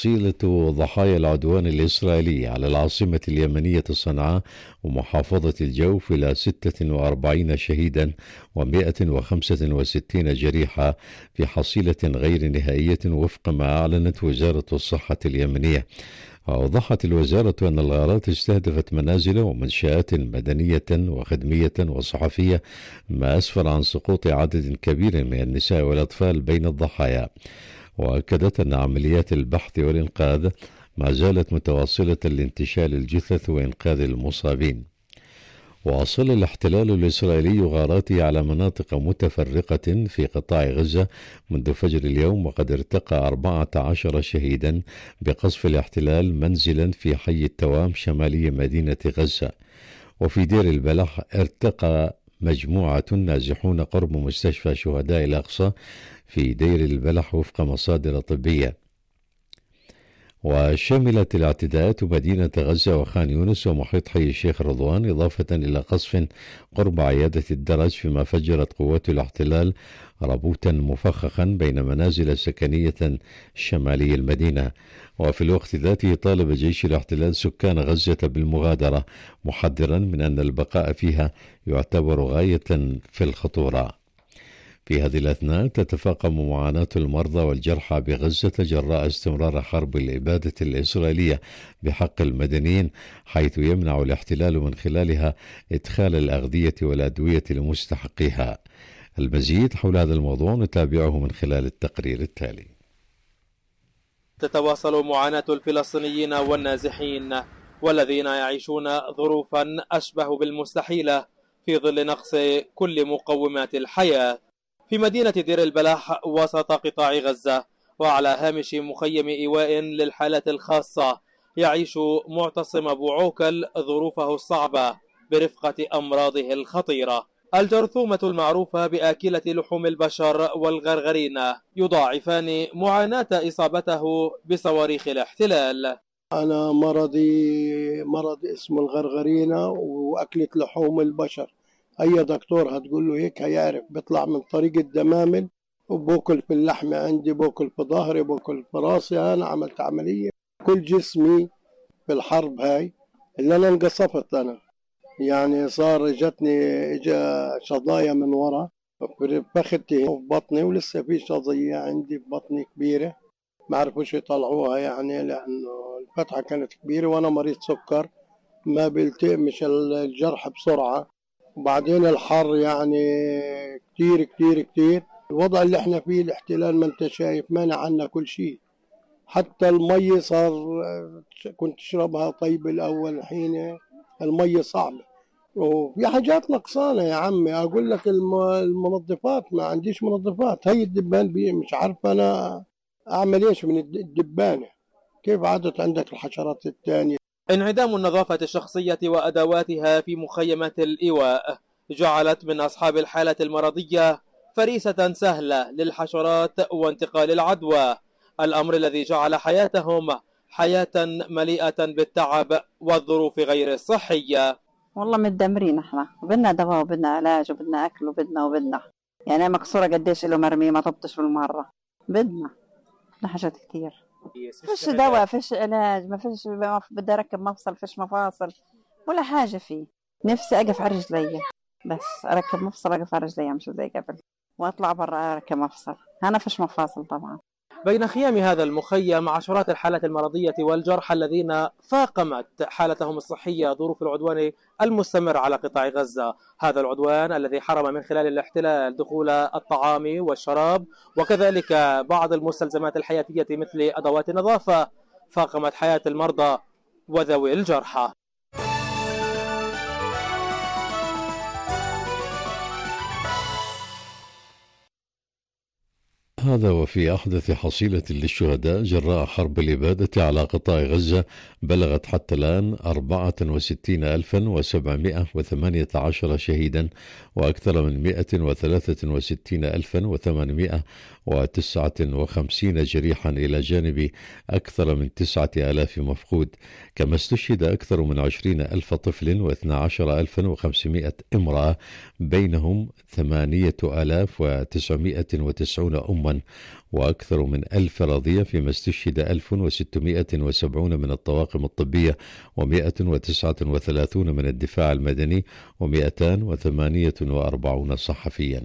حصيلة ضحايا العدوان الإسرائيلي على العاصمة اليمنية صنعاء ومحافظة الجوف إلى 46 شهيدا و165 جريحا في حصيلة غير نهائية وفق ما أعلنت وزارة الصحة اليمنية. أوضحت الوزارة أن الغارات استهدفت منازل ومنشآت مدنية وخدمية وصحفية، ما أسفر عن سقوط عدد كبير من النساء والأطفال بين الضحايا. وأكدت أن عمليات البحث والإنقاذ ما زالت متواصلة لانتشال الجثث وإنقاذ المصابين. واصل الاحتلال الإسرائيلي غاراته على مناطق متفرقة في قطاع غزة منذ فجر اليوم، وقد ارتقى 14 شهيدا بقصف الاحتلال منزلا في حي التوام شمالي مدينة غزة. وفي دير البلح ارتقى مجموعة نازحون قرب مستشفى شهداء الأقصى في دير البلح وفق مصادر طبية. وشملت الاعتداءات مدينة غزة وخان يونس ومحيط حي الشيخ رضوان، إضافة إلى قصف قرب عيادة الدرج، فيما فجرت قوات الاحتلال ربوتا مفخخا بين منازل سكنية شمالي المدينة. وفي الوقت ذاته طالب جيش الاحتلال سكان غزة بالمغادرة، محذرا من أن البقاء فيها يعتبر غاية في الخطورة. في هذه الأثناء تتفاقم معاناة المرضى والجرحى بغزة جراء استمرار حرب الإبادة الإسرائيلية بحق المدنيين، حيث يمنع الاحتلال من خلالها إدخال الأغذية والأدوية لمستحقيها. المزيد حول هذا الموضوع نتابعه من خلال التقرير التالي. تتواصل معاناة الفلسطينيين والنازحين والذين يعيشون ظروفا أشبه بالمستحيلة في ظل نقص كل مقومات الحياة في مدينة دير البلح وسط قطاع غزة، وعلى هامش مخيم إيواء للحالات الخاصة يعيش معتصم أبو عوكل ظروفه الصعبة برفقة أمراضه الخطيرة. الجرثومة المعروفة بآكلة لحوم البشر والغرغرين يضاعفان معاناة إصابته بصواريخ الاحتلال. أنا مرض اسمه الغرغرينة وأكلة لحوم البشر. أي دكتور هتقول له هيك هيعرف. بيطلع من طريق الدمامل وبوكل في اللحم عندي، بوكل في ظهري، بوكل في راسي. أنا عملت عملية كل جسمي في الحرب هاي اللي أنا انقصفت. أنا يعني صار إجا شظايا من ورا في فخدتي وفي بطني، ولسه في شظية عندي في بطني كبيرة ما عرفوش يطلعوها يعني لأنه الفتحة كانت كبيرة، وأنا مريض سكر ما بيلتئمش الجرح بسرعة. وبعدين الحر يعني كتير كتير كتير. الوضع اللي احنا فيه الاحتلال ما انت شايف مانع عنا كل شيء، حتى المية صار كنت تشربها طيب الأول، الحين المية صعبة وفي حاجات نقصانة يا عمي. أقول لك المنظفات ما عنديش منظفات. هي الدبان بي مش عارف أنا أعمل إيش من الدبانة. كيف عادت عندك الحشرات الثانية؟ انعدام النظافة الشخصية وأدواتها في مخيمات الإيواء جعلت من أصحاب الحالة المرضية فريسة سهلة للحشرات وانتقال العدوى، الأمر الذي جعل حياتهم حياة مليئة بالتعب والظروف غير الصحية. والله متدمرين احنا، وبدنا دواء وبدنا علاج وبدنا أكل وبدنا يعني مكسورة قديش له مرمي ما طبتش بالمرة. بدنا حاجات كتير، فيش دواء فيش علاج ما فيش، بدي أركب مفصل فيش مفاصل ولا حاجة فيه. نفسي أقف على رجلي، بس أركب مفصل أقف على رجلي مش زي قبل، وأطلع برا أركب مفصل. هنا فيش مفاصل طبعا. بين خيام هذا المخيم عشرات الحالات المرضية والجرحى الذين فاقمت حالتهم الصحية ظروف العدوان المستمر على قطاع غزة. هذا العدوان الذي حرم من خلال الاحتلال دخول الطعام والشراب وكذلك بعض المستلزمات الحياتية مثل أدوات النظافة فاقمت حياة المرضى وذوي الجرحى. هذا وفي أحدث حصيلة للشهداء جراء حرب الإبادة على قطاع غزة بلغت حتى الآن 64,718 شهيدا وأكثر من 163,859 جريحا، إلى جانب أكثر من 9,000 مفقود. كما استشهد أكثر من 20,000 طفل و12,500 امرأة، بينهم 8,990 أما يوما، وأكثر من 1000 رضيع، فيما استشهد 1670 من الطواقم الطبية، و139 من الدفاع المدني، و248 صحفيا.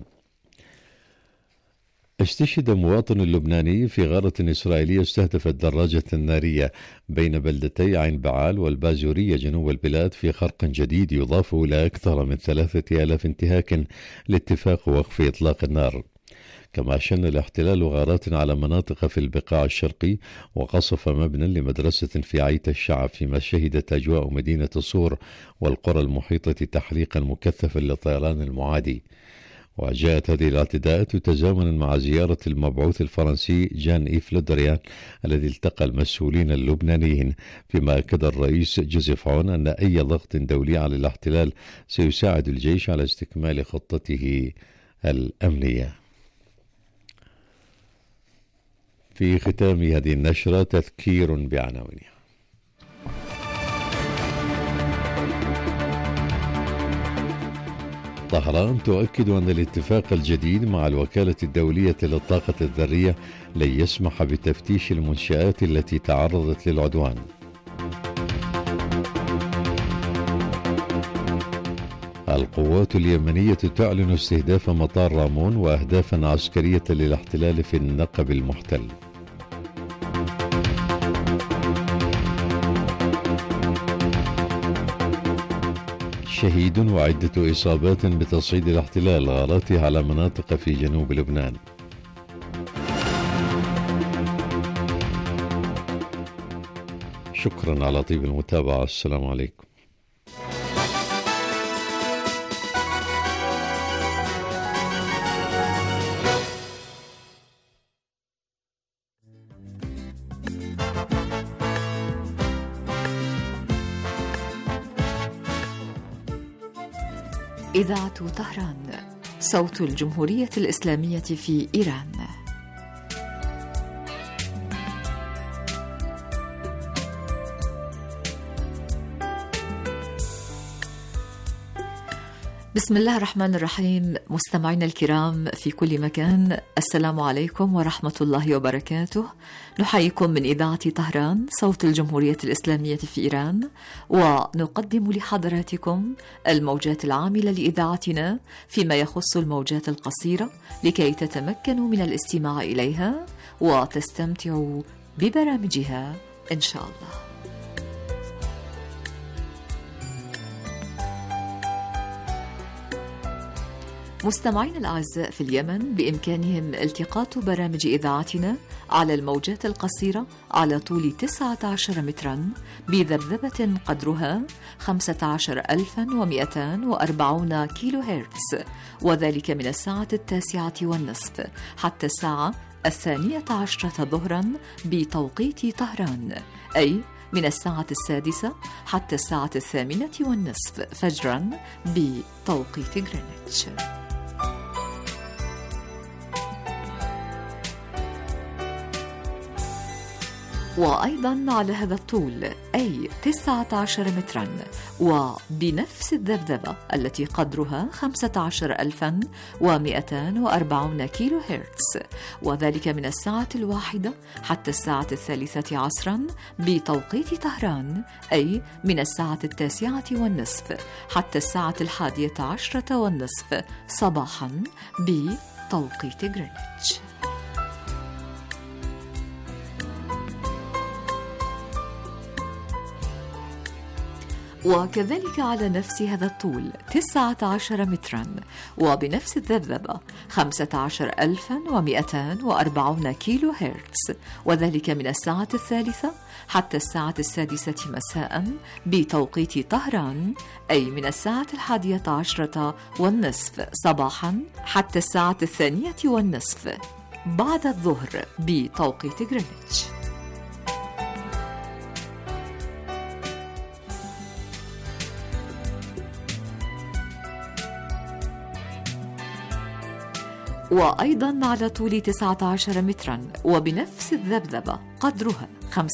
استشهد مواطن لبناني في غارة إسرائيلية استهدفت دراجة نارية بين بلدتي عين بعال والبازورية جنوب البلاد في خرق جديد يضاف إلى أكثر من 3000 انتهاك لاتفاق وقف إطلاق النار. كما شن الاحتلال غارات على مناطق في البقاع الشرقي، وقصف مبنى لمدرسة في عيت الشعب، فيما شهدت أجواء مدينة صور والقرى المحيطة تحريقا مكثفا للطيران المعادي. وجاءت هذه الاعتداءات تزامنا مع زيارة المبعوث الفرنسي جان إيف لودريان الذي التقى المسؤولين اللبنانيين، فيما أكد الرئيس جوزيف عون أن أي ضغط دولي على الاحتلال سيساعد الجيش على استكمال خطته الأمنية. في ختام هذه النشرة تذكير بعناوينها. طهران تؤكد أن الاتفاق الجديد مع الوكالة الدولية للطاقة الذرية لن يسمح بتفتيش المنشآت التي تعرضت للعدوان. القوات اليمنية تعلن استهداف مطار رامون وأهدافا عسكرية للاحتلال في النقب المحتل. شهيد وعدة إصابات بتصعيد الاحتلال غاراته على مناطق في جنوب لبنان. شكرا على طيب المتابعة. السلام عليكم. إذاعة طهران، صوت الجمهورية الإسلامية في إيران. بسم الله الرحمن الرحيم. مستمعينا الكرام في كل مكان، السلام عليكم ورحمة الله وبركاته. نحييكم من إذاعة طهران، صوت الجمهورية الإسلامية في إيران، ونقدم لحضراتكم الموجات العاملة لإذاعتنا فيما يخص الموجات القصيرة، لكي تتمكنوا من الاستماع إليها وتستمتعوا ببرامجها إن شاء الله. مستمعين الأعزاء في اليمن بإمكانهم التقاط برامج إذاعتنا على الموجات القصيرة على طول 19 مترا بذبذبة قدرها 15240 كيلو هرتز، وذلك من الساعة 9:30 حتى الساعة 12 ظهرا بتوقيت طهران، أي من الساعة 6 حتى الساعة 8:30 فجرا بتوقيت غرينتش. وأيضا على هذا الطول أي 19 مترا وبنفس الذبذبة التي قدرها 15240 كيلو هرتز، وذلك من الساعة 1 حتى الساعة 3 عصرا بتوقيت طهران، أي من الساعة 9:30 حتى الساعة 11:30 صباحا بتوقيت غرينتش. وكذلك على نفس هذا الطول 19 مترا وبنفس الذبذبة 15240 كيلو هرتز، وذلك من الساعة 3 حتى الساعة 6 مساء بتوقيت طهران، أي من الساعة 11:30 صباحا حتى الساعة 2:30 بعد الظهر بتوقيت غرينتش. وأيضا على طول 19 مترا وبنفس الذبذبة قدرها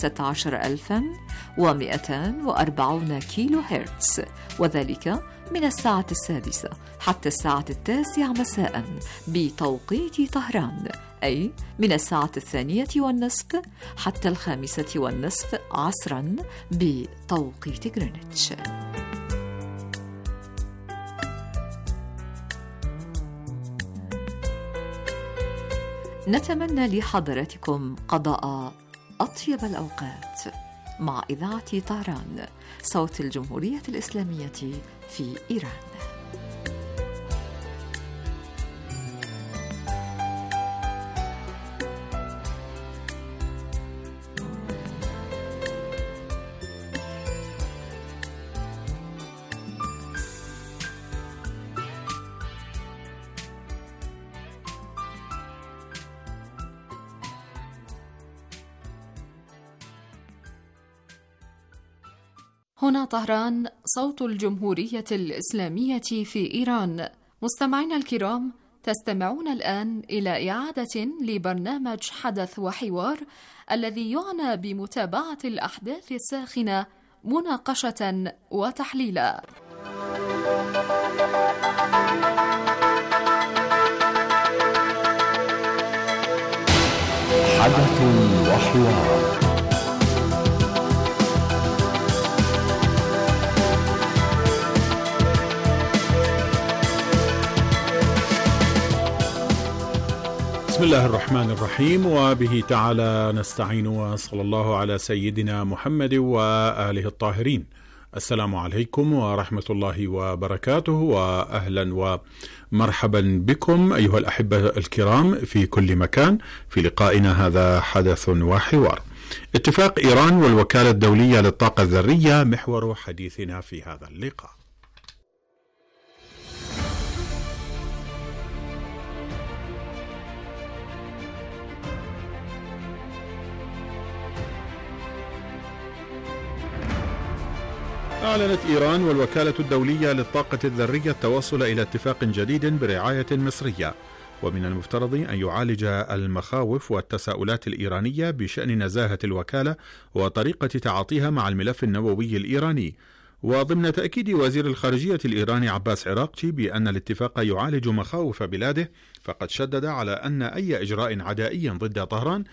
15240 كيلو هرتز، وذلك من الساعة 6 حتى الساعة 9 مساء بتوقيت طهران، أي من 2:30 حتى 5:30 عصرا بتوقيت غرينتش. نتمنى لحضراتكم قضاء أطيب الأوقات مع إذاعة طهران صوت الجمهورية الإسلامية في إيران. هنا طهران صوت الجمهورية الإسلامية في إيران. مستمعينا الكرام، تستمعون الآن إلى إعادة لبرنامج حدث وحوار الذي يعنى بمتابعة الأحداث الساخنة مناقشة وتحليلا. حدث وحوار. بسم الله الرحمن الرحيم، وبه تعالى نستعين، وصلى الله على سيدنا محمد وآله الطاهرين. السلام عليكم ورحمة الله وبركاته، وأهلا ومرحبا بكم أيها الأحبة الكرام في كل مكان في لقائنا هذا حدث وحوار. اتفاق إيران والوكالة الدولية للطاقة الذرية محور حديثنا في هذا اللقاء. أعلنت إيران والوكالة الدولية للطاقة الذرية التوصل إلى اتفاق جديد برعاية مصرية، ومن المفترض أن يعالج المخاوف والتساؤلات الإيرانية بشأن نزاهة الوكالة وطريقة تعاطيها مع الملف النووي الإيراني. وضمن تأكيد وزير الخارجية الإيراني عباس عراقچي بأن الاتفاق يعالج مخاوف بلاده، فقد شدد على أن أي إجراء عدائي ضد طهران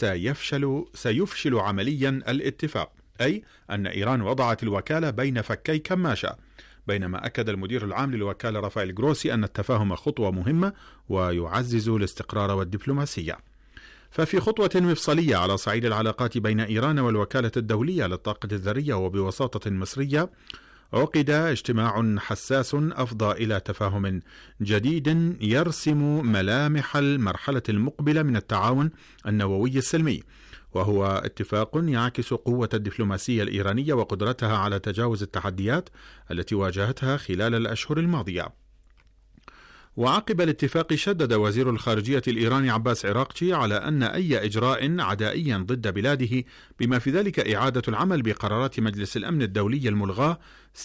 سيفشل عمليا الاتفاق، أي أن إيران وضعت الوكالة بين فكي كماشة. بينما أكد المدير العام للوكالة رافائيل جروسي أن التفاهم خطوة مهمة ويعزز الاستقرار والدبلوماسية. ففي خطوة مفصلية على صعيد العلاقات بين إيران والوكالة الدولية للطاقة الذرية وبوساطة مصرية، عقد اجتماع حساس أفضى إلى تفاهم جديد يرسم ملامح المرحلة المقبلة من التعاون النووي السلمي، وهو اتفاق يعكس قوة الدبلوماسية الإيرانية وقدرتها على تجاوز التحديات التي واجهتها خلال الأشهر الماضية. وعقب الاتفاق شدد وزير الخارجية الإيراني عباس عراقچي على أن أي إجراء عدائي ضد بلاده، بما في ذلك إعادة العمل بقرارات مجلس الأمن الدولي الملغاة،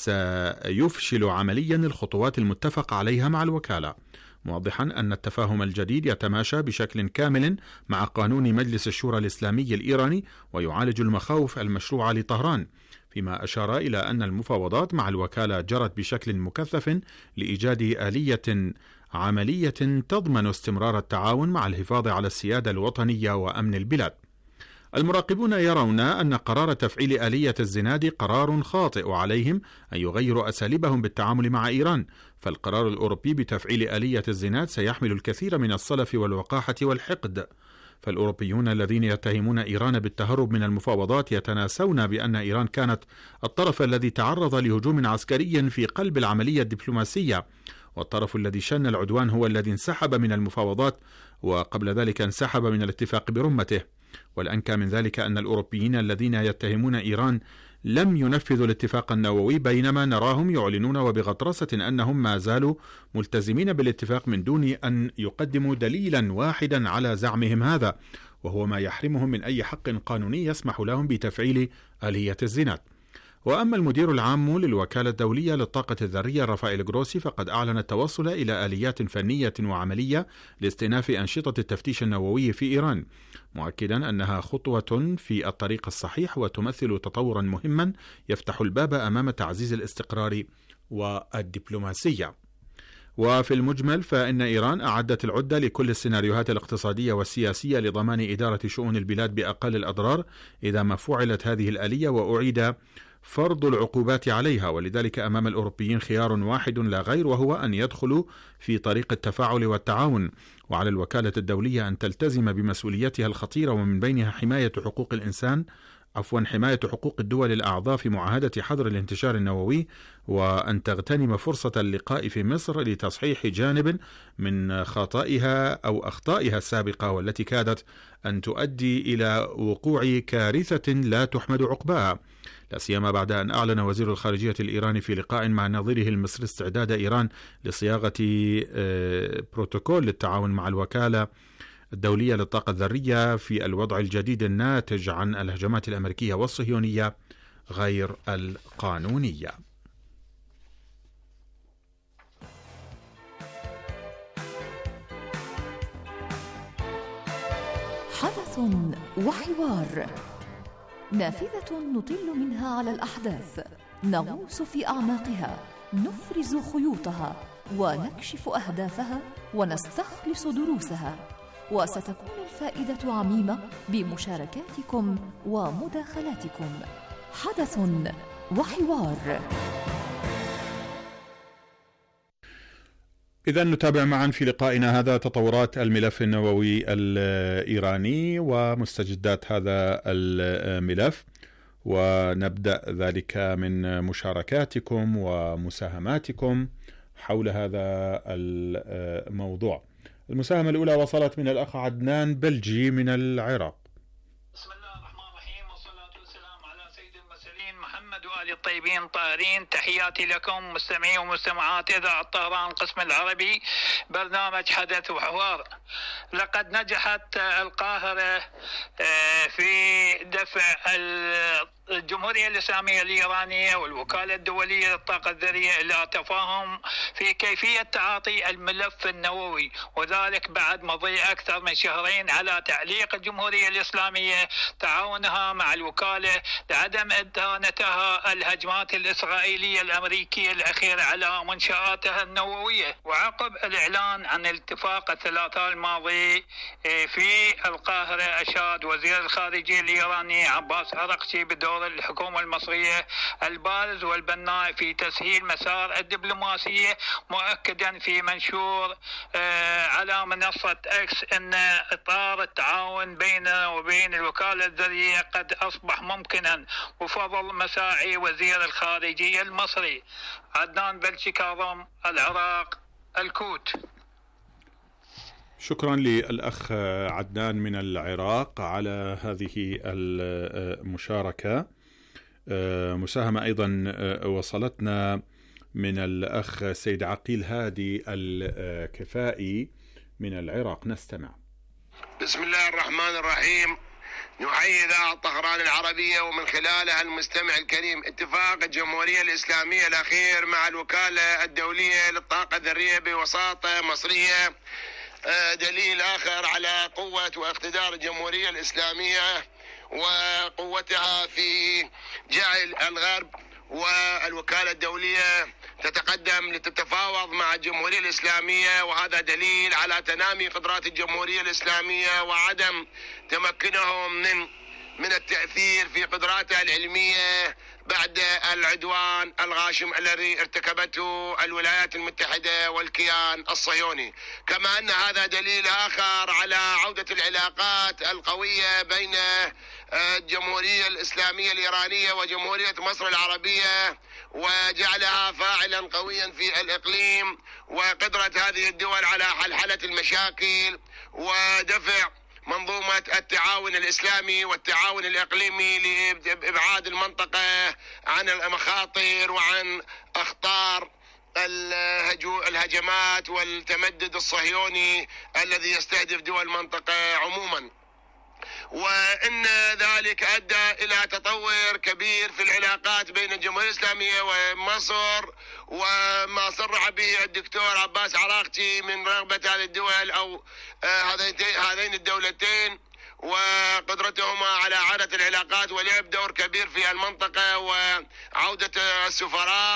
سيفشل عمليا الخطوات المتفق عليها مع الوكالة، موضحا أن التفاهم الجديد يتماشى بشكل كامل مع قانون مجلس الشورى الإسلامي الإيراني ويعالج المخاوف المشروعة لطهران، فيما أشار إلى أن المفاوضات مع الوكالة جرت بشكل مكثف لإيجاد آلية عملية تضمن استمرار التعاون مع الحفاظ على السيادة الوطنية وأمن البلاد. المراقبون يرون أن قرار تفعيل آلية الزناد قرار خاطئ، وعليهم أن يغيروا أساليبهم بالتعامل مع إيران، فالقرار الأوروبي بتفعيل آلية الزناد سيحمل الكثير من الصلف والوقاحة والحقد. فالأوروبيون الذين يتهمون إيران بالتهرب من المفاوضات يتناسون بأن إيران كانت الطرف الذي تعرض لهجوم عسكري في قلب العملية الدبلوماسية، والطرف الذي شن العدوان هو الذي انسحب من المفاوضات، وقبل ذلك انسحب من الاتفاق برمته. والأنكى من ذلك أن الأوروبيين الذين يتهمون إيران لم ينفذوا الاتفاق النووي، بينما نراهم يعلنون وبغطرسة أنهم ما زالوا ملتزمين بالاتفاق من دون أن يقدموا دليلا واحدا على زعمهم هذا، وهو ما يحرمهم من أي حق قانوني يسمح لهم بتفعيل آلية الزناد. وأما المدير العام للوكالة الدولية للطاقة الذرية رافائيل جروسي، فقد أعلن التوصل إلى آليات فنية وعملية لاستئناف أنشطة التفتيش النووي في إيران، مؤكدا أنها خطوة في الطريق الصحيح وتمثل تطورا مهما يفتح الباب أمام تعزيز الاستقرار والدبلوماسية. وفي المجمل فإن إيران أعدت العدة لكل السيناريوهات الاقتصادية والسياسية لضمان إدارة شؤون البلاد بأقل الأضرار إذا ما فعلت هذه الآلية وأعيد فرض العقوبات عليها، ولذلك أمام الأوروبيين خيار واحد لا غير، وهو أن يدخلوا في طريق التفاعل والتعاون. وعلى الوكالة الدولية أن تلتزم بمسؤوليتها الخطيرة، ومن بينها حماية حقوق حقوق الدول الأعضاء في معاهدة حظر الانتشار النووي، وأن تغتنم فرصة اللقاء في مصر لتصحيح جانب من أخطائها السابقة، والتي كادت أن تؤدي إلى وقوع كارثة لا تحمد عقباها، لا سيما بعد أن أعلن وزير الخارجية الإيراني في لقاء مع نظيره المصري استعداد إيران لصياغة بروتوكول للتعاون مع الوكالة الدولية للطاقة الذرية في الوضع الجديد الناتج عن الهجمات الأمريكية والصهيونية غير القانونية. حدث وحوار، نافذة نطل منها على الأحداث، نغوص في أعماقها، نفرز خيوطها ونكشف أهدافها ونستخلص دروسها، وستكون الفائدة عميمة بمشاركاتكم ومداخلاتكم. حدث وحوار. إذا نتابع معا في لقائنا هذا تطورات الملف النووي الإيراني ومستجدات هذا الملف، ونبدأ ذلك من مشاركاتكم ومساهماتكم حول هذا الموضوع. المساهمة الأولى وصلت من الأخ عدنان بلجي من العراق. بسم الله الرحمن الرحيم، والصلاة والسلام على سيد المرسلين محمد وآل الطيبين الطاهرين. تحياتي لكم مستمعي ومستمعات إذاعة طهران القسم العربي، برنامج حدث وحوار. لقد نجحت القاهرة في دفع الجمهورية الإسلامية الإيرانية والوكالة الدولية للطاقة الذرية إلى تفاهم في كيفية تعاطي الملف النووي، وذلك بعد مضي أكثر من شهرين على تعليق الجمهورية الإسلامية تعاونها مع الوكالة لعدم إدانتها الهجمات الإسرائيلية الأمريكية الأخيرة على منشآتها النووية. وعقب الإعلان عن الاتفاق الثلاثاء الماضي في القاهرة، أشاد وزير الخارجية الإيراني عباس أرغشي بدور الحكومة المصرية البارز والبناء في تسهيل مسار الدبلوماسية، مؤكدا في منشور على منصة اكس ان اطار التعاون بيننا وبين الوكالة الذرية قد اصبح ممكنا بفضل مساعي وزير الخارجية المصري. عدنان بلجي كاظم، العراق، الكوت. شكرا للأخ عدنان من العراق على هذه المشاركة. مساهمة أيضا وصلتنا من الأخ سيد عقيل هادي الكفائي من العراق، نستمع. بسم الله الرحمن الرحيم. نحيي إذاعة طهران العربية ومن خلالها المستمع الكريم. اتفاق الجمهورية الإسلامية الأخير مع الوكالة الدولية للطاقة الذرية بوساطة مصرية دليل آخر على قوة واقتدار الجمهورية الإسلامية وقوتها في جعل الغرب والوكالة الدولية تتقدم لتتفاوض مع الجمهورية الإسلامية، وهذا دليل على تنامي قدرات الجمهورية الإسلامية وعدم تمكنهم من التأثير في قدراتها العلمية بعد العدوان الغاشم الذي ارتكبته الولايات المتحدة والكيان الصهيوني. كما أن هذا دليل آخر على عودة العلاقات القوية بين الجمهورية الإسلامية الإيرانية وجمهورية مصر العربية، وجعلها فاعلا قويا في الإقليم، وقدرة هذه الدول على حلحلة المشاكل ودفع منظومة التعاون الإسلامي والتعاون الإقليمي لإبعاد المنطقة عن المخاطر وعن أخطار الهجمات والتمدد الصهيوني الذي يستهدف دول المنطقة عموما. وإن ذلك أدى إلى تطور كبير في العلاقات بين الجمهورية الإسلامية ومصر، وما صرح به الدكتور عباس عراقجي من رغبة هذه الدول أو هذين الدولتين وقدرتهما على إعادة العلاقات ولعب دور كبير في المنطقة وعودة السفراء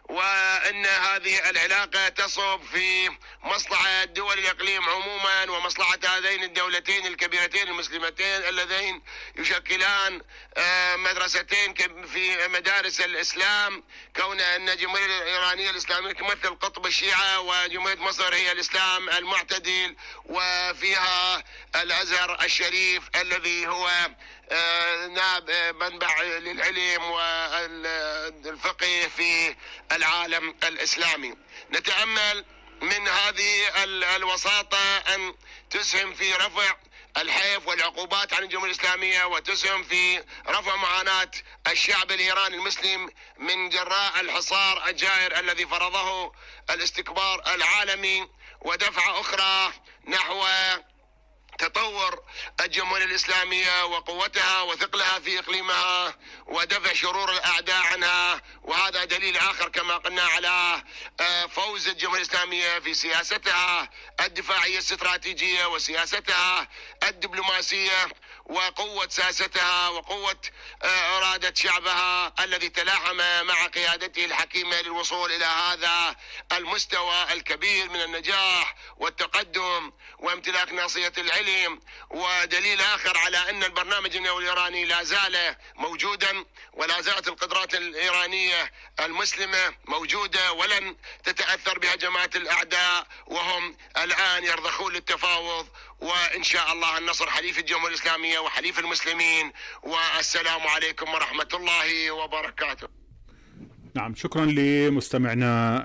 وأن هذه العلاقة تصب في مصلحة دول الإقليم عموما ومصلحة هذين الدولتين الكبيرتين المسلمتين اللذين يشكلان مدرستين في مدارس الإسلام، كون أن الجمهورية الإيرانية الإسلامية تمثل قطب الشيعة وجمهورية مصر هي الإسلام المعتدل، وفيها الأزهر الشريف الذي هو ناب منبع للعلم والفقه في العالم الإسلامي. نتأمل من هذه الوساطة أن تسهم في رفع الحيف والعقوبات عن الجمهورية الإسلامية، وتسهم في رفع معاناة الشعب الإيراني المسلم من جراء الحصار الجائر الذي فرضه الاستكبار العالمي، ودفعة أخرى نحو تطور الجمهورية الإسلامية وقوتها وثقلها في إقليمها ودفع شرور الأعداء عنها. وهذا دليل آخر كما قلنا على فوز الجمهورية الإسلامية في سياستها الدفاعية الاستراتيجية وسياستها الدبلوماسية وقوة سياستها وقوة إرادة شعبها الذي تلاحم مع قيادته الحكيمة للوصول إلى هذا المستوى الكبير من النجاح والتقدم وامتلاك ناصية العلم. ودليل آخر على أن البرنامج النووي الإيراني لا زال موجودا، ولا زالت القدرات الإيرانية المسلمة موجودة ولن تتأثر بهجمات الأعداء، وهم الآن يرضخون للتفاوض، وإن شاء الله النصر حليف الجمهورية الإسلامية وحليف المسلمين. والسلام عليكم ورحمة الله وبركاته. نعم، شكرا لمستمعنا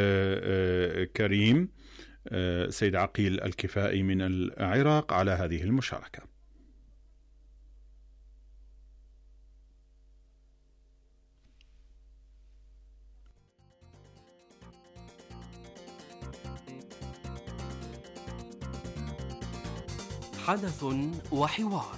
الكريم سيد عقيل الكفائي من العراق على هذه المشاركة. حدث وحوار،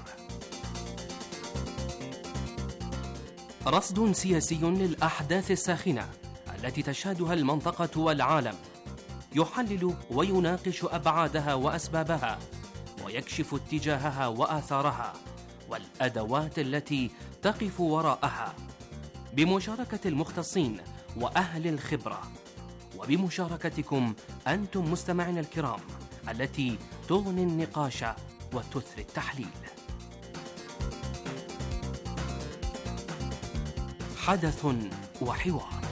رصد سياسي للأحداث الساخنة التي تشهدها المنطقة والعالم، يحلل ويناقش أبعادها وأسبابها، ويكشف اتجاهها وآثارها والأدوات التي تقف وراءها، بمشاركة المختصين وأهل الخبرة، وبمشاركتكم أنتم مستمعين الكرام التي تغني النقاش وتثري التحليل. حدث وحوار.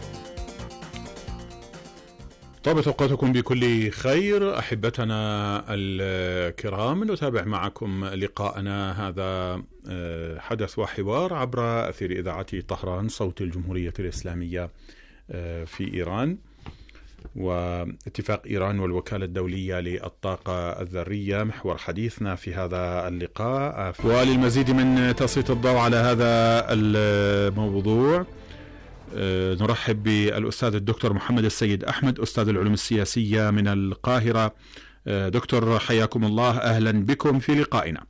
طابت أوقاتكم بكل خير أحبتنا الكرام، نتابع معكم لقاءنا هذا حدث وحوار عبر أثير إذاعة طهران صوت الجمهورية الإسلامية في إيران، واتفاق إيران والوكالة الدولية للطاقة الذرية محور حديثنا في هذا اللقاء. وللمزيد من تسليط الضوء على هذا الموضوع نرحب بالأستاذ الدكتور محمد السيد أحمد، أستاذ العلوم السياسية من القاهرة. دكتور حياكم الله، أهلا بكم في لقائنا.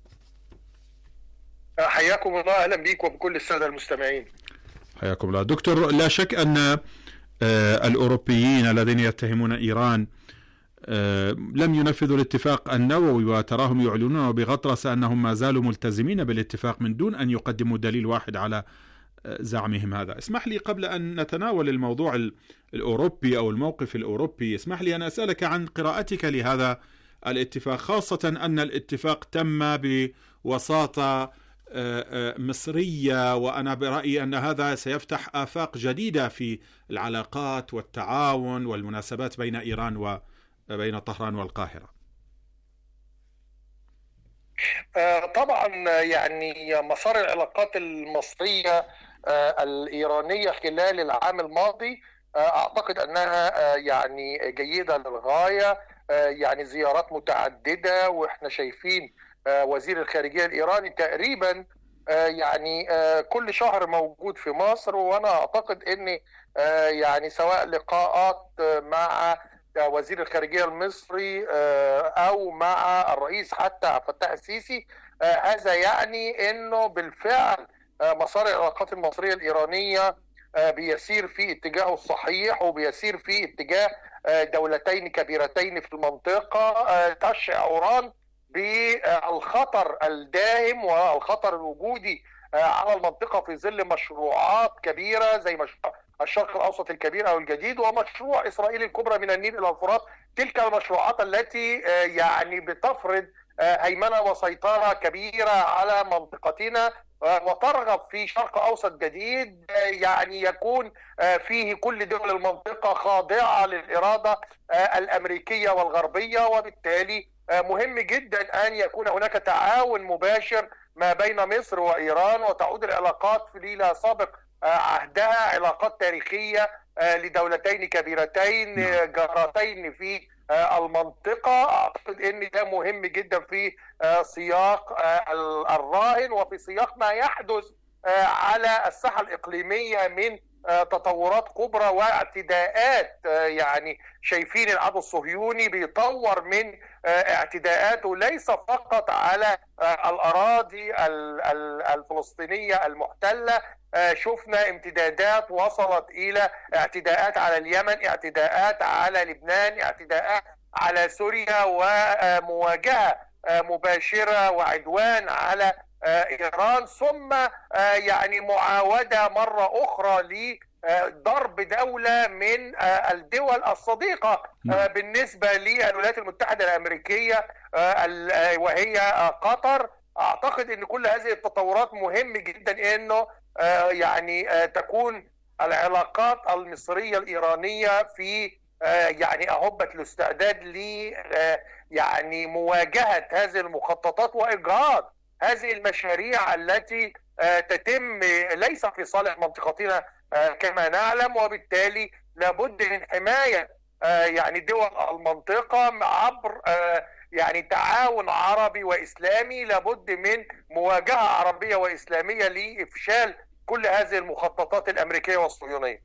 حياكم الله، أهلا بكم وبكل السادة المستمعين. حياكم الله دكتور. لا شك أن الأوروبيين الذين يتهمون إيران لم ينفذوا الاتفاق النووي، وتراهم يعلنون بغطرسة أنهم ما زالوا ملتزمين بالاتفاق من دون أن يقدموا دليل واحد على زعمهم هذا. اسمح لي قبل أن نتناول الموضوع الأوروبي أو الموقف الأوروبي، اسمح لي أن أسألك عن قراءتك لهذا الاتفاق، خاصة أن الاتفاق تم بوساطة مصرية، وأنا برأيي أن هذا سيفتح آفاق جديدة في العلاقات والتعاون والمناسبات بين إيران وبين طهران والقاهرة. طبعا يعني مسار العلاقات المصرية الإيرانية خلال العام الماضي أعتقد أنها يعني جيدة للغاية، يعني زيارات متعددة، وإحنا شايفين وزير الخارجية الإيراني تقريبا يعني كل شهر موجود في مصر. وأنا أعتقد أن يعني سواء لقاءات مع وزير الخارجية المصري أو مع الرئيس حتى عبد الفتاح السيسي، هذا يعني أنه بالفعل مسار العلاقات المصرية الإيرانية بيسير في اتجاهه الصحيح، وبيسير في اتجاه دولتين كبيرتين في المنطقة تشعران بالخطر الداهم والخطر الوجودي على المنطقة في ظل مشروعات كبيرة زي مشروع الشرق الأوسط الكبير أو الجديد، ومشروع إسرائيل الكبرى من النيل إلى الفرات. تلك المشروعات التي يعني بتفرض هيمنة وسيطرة كبيرة على منطقتنا، وترغب في شرق أوسط جديد يعني يكون فيه كل دول المنطقة خاضعة للإرادة الأمريكية والغربية. وبالتالي مهم جدا أن يكون هناك تعاون مباشر ما بين مصر وإيران، وتعود العلاقات إلى سابق عهدها، علاقات تاريخية لدولتين كبيرتين جارتين في المنطقة. أعتقد أن ده مهم جدا في سياق الراهن وفي سياق ما يحدث على الساحة الإقليمية من تطورات كبرى واعتداءات. يعني شايفين العدو الصهيوني بيطور من اعتداءاته ليس فقط على الأراضي الفلسطينية المحتلة، شفنا امتدادات وصلت إلى اعتداءات على اليمن، اعتداءات على لبنان، اعتداءات على سوريا، ومواجهة مباشرة وعدوان على إيران، ثم يعني معاودة مرة أخرى لضرب دولة من الدول الصديقة بالنسبة للولايات المتحدة الأمريكية وهي قطر. أعتقد أن كل هذه التطورات مهم جدا أنه يعني تكون العلاقات المصرية الإيرانية في يعني أهبة الاستعداد ل يعني مواجهة هذه المخططات وإجهاض هذه المشاريع التي تتم ليس في صالح منطقتنا كما نعلم. وبالتالي لابد من حماية يعني دول المنطقة عبر يعني تعاون عربي وإسلامي، لابد من مواجهة عربية وإسلامية لإفشال كل هذه المخططات الأمريكية والصهيونية.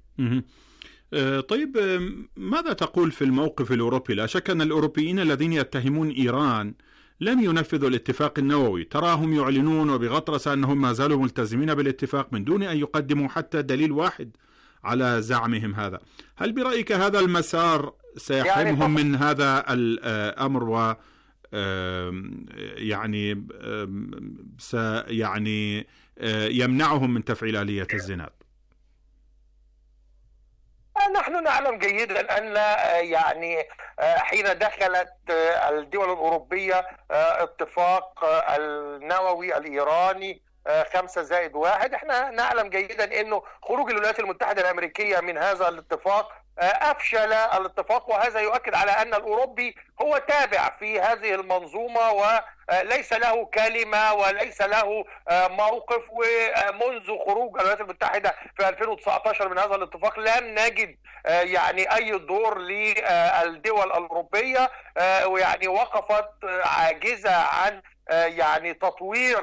طيب، ماذا تقول في الموقف الأوروبي؟ لا شك أن الأوروبيين الذين يتهمون إيران لم ينفذوا الاتفاق النووي، تراهم يعلنون وبغطرسة أنهم ما زالوا ملتزمين بالاتفاق من دون أن يقدموا حتى دليل واحد على زعمهم هذا. هل برأيك هذا المسار سيحرمهم من هذا الأمر و يعني يمنعهم من تفعيل آلية الزناد؟ نحن نعلم جيدا أن يعني حين دخلت الدول الأوروبية اتفاق النووي الإيراني 5+1، احنا نعلم جيدا أنه خروج الولايات المتحدة الأمريكية من هذا الاتفاق أفشل الاتفاق، وهذا يؤكد على أن الأوروبي هو تابع في هذه المنظومة وليس له كلمة وليس له موقف. ومنذ خروج الولايات المتحدة في 2019 من هذا الاتفاق لم نجد يعني أي دور للدول الأوروبية، ويعني وقفت عاجزة عن يعني تطوير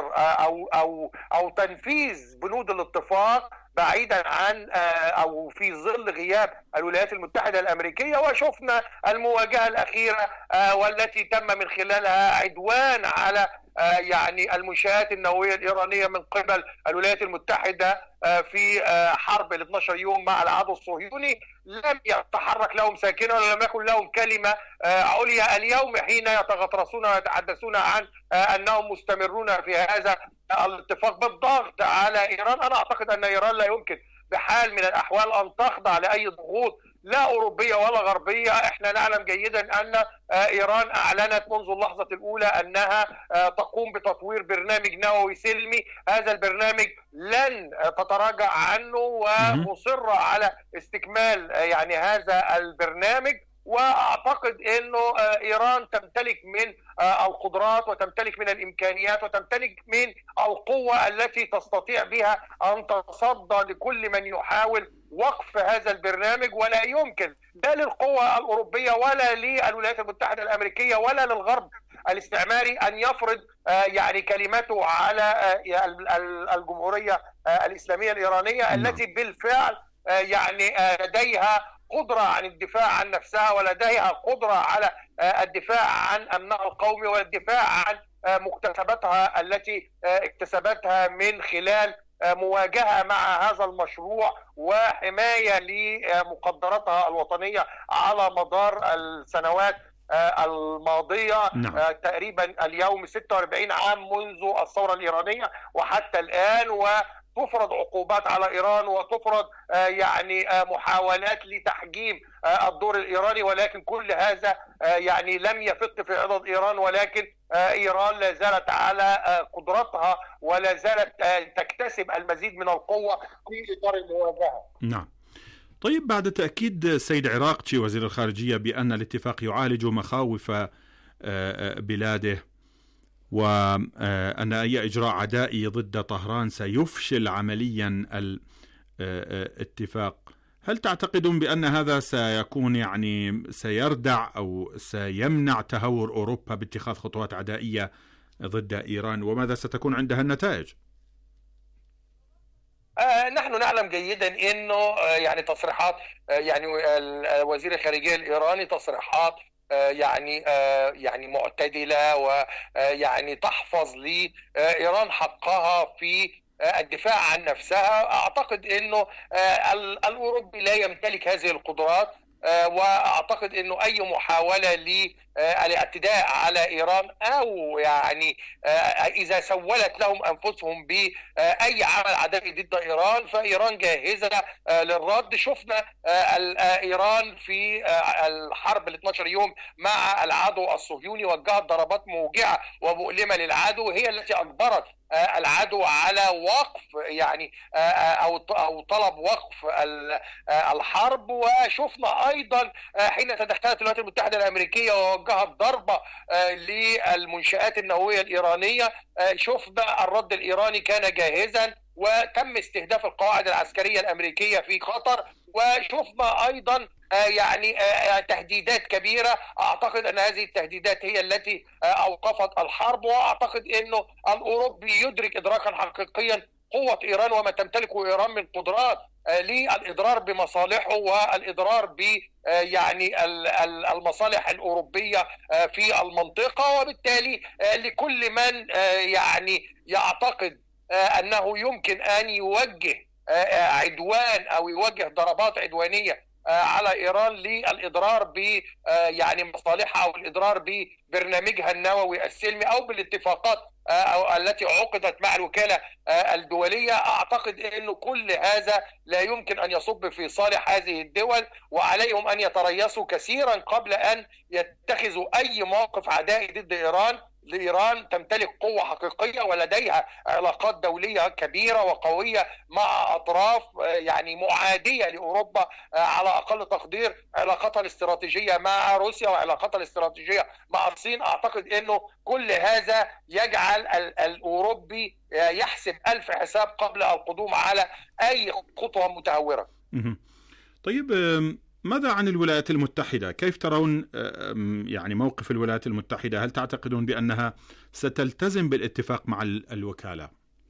أو تنفيذ بنود الاتفاق بعيدا عن أو في ظل غياب الولايات المتحدة الأمريكية. وشفنا المواجهة الأخيرة والتي تم من خلالها عدوان على يعني المنشآت النووية الإيرانية من قبل الولايات المتحدة في حرب 12 يوم مع العدو الصهيوني. لم يتحرك لهم ساكنة ولم يكن لهم كلمة عليا اليوم حين يتغطرسون ويتحدثون عن أنهم مستمرون في هذا الاتفاق بالضغط على إيران. أنا أعتقد أن إيران لا يمكن بحال من الأحوال أن تخضع لأي ضغوط لا أوروبية ولا غربية. احنا نعلم جيدا أن إيران أعلنت منذ اللحظة الأولى أنها تقوم بتطوير برنامج نووي سلمي. هذا البرنامج لن تتراجع عنه ومصرة على استكمال يعني هذا البرنامج. وأعتقد أنه إيران تمتلك من القدرات وتمتلك من الإمكانيات وتمتلك من القوة التي تستطيع بها أن تصدى لكل من يحاول وقف هذا البرنامج. ولا يمكن لا للقوى الأوروبية ولا للولايات المتحدة الأمريكية ولا للغرب الاستعماري أن يفرض يعني كلمته على الجمهورية الإسلامية الإيرانية التي بالفعل يعني لديها قدرة عن الدفاع عن نفسها ولديها قدرة على الدفاع عن أمنها القومي والدفاع عن مكتسباتها التي اكتسبتها من خلال مواجهة مع هذا المشروع وحماية لمقدراتها الوطنية على مدار السنوات الماضية. تقريبا اليوم 46 عام منذ الثورة الإيرانية وحتى الآن، تفرض عقوبات على إيران وتفرض يعني محاولات لتحجيم الدور الإيراني، ولكن كل هذا يعني لم يفت في عضد إيران، ولكن إيران لا زالت على قدرتها ولا زالت تكتسب المزيد من القوة في إطار المواجهة. نعم. طيب، بعد تأكيد السيد عراقچي وزير الخارجية بأن الاتفاق يعالج مخاوف بلاده وأن أي إجراء عدائي ضد طهران سيفشل عمليا الاتفاق، هل تعتقدون بأن هذا سيكون يعني سيردع أو سيمنع تهور أوروبا باتخاذ خطوات عدائية ضد إيران، وماذا ستكون عندها النتائج؟ نحن نعلم جيدا انه يعني تصريحات يعني وزير الخارجيه الايراني تصريحات يعني معتدله ويعني تحفظ لايران حقها في الدفاع عن نفسها. اعتقد انه الاوروبي لا يمتلك هذه القدرات، واعتقد انه اي محاوله للاعتداء على ايران او يعني اذا سولت لهم انفسهم باي عمل عدائي ضد ايران فايران جاهزه للرد. شفنا ايران في الحرب ال 12 يوم مع العدو الصهيوني وجهت ضربات موجعه ومؤلمه للعدو، هي التي اجبرت العدو على وقف يعني او طلب وقف الحرب. وشفنا ايضا حين تدخلت الولايات المتحده الامريكيه ووجهت ضربه للمنشآت النوويه الايرانيه، شفنا الرد الايراني كان جاهزا وتم استهداف القواعد العسكريه الامريكيه في قطر. وشفنا ايضا يعني تهديدات كبيرة. أعتقد أن هذه التهديدات هي التي أوقفت الحرب، وأعتقد أنه الأوروبي يدرك إدراكا حقيقيا قوة إيران وما تمتلكه إيران من قدرات للإضرار بمصالحه والإضرار ب يعني المصالح الأوروبية في المنطقة. وبالتالي لكل من يعني يعتقد أنه يمكن أن يوجه عدوان أو يوجه ضربات عدوانية على إيران للإضرار ب يعني مصالحها أو الإضرار ببرنامجها النووي السلمي أو بالاتفاقات التي عقدت مع الوكالة الدولية، أعتقد أنه كل هذا لا يمكن أن يصب في صالح هذه الدول، وعليهم أن يتريثوا كثيرا قبل أن يتخذوا أي موقف عدائي ضد إيران. لإيران تمتلك قوة حقيقية ولديها علاقات دولية كبيرة وقوية مع أطراف يعني معادية لأوروبا، على أقل تقدير علاقاتها الاستراتيجية مع روسيا وعلاقاتها الاستراتيجية مع الصين. أعتقد أنه كل هذا يجعل الأوروبي يحسب ألف حساب قبل القدوم على أي خطوة متهورة. طيب، ماذا عن الولايات المتحدة؟ كيف ترون يعني موقف الولايات المتحدة؟ هل تعتقدون بأنها ستلتزم بالاتفاق مع الوكالة؟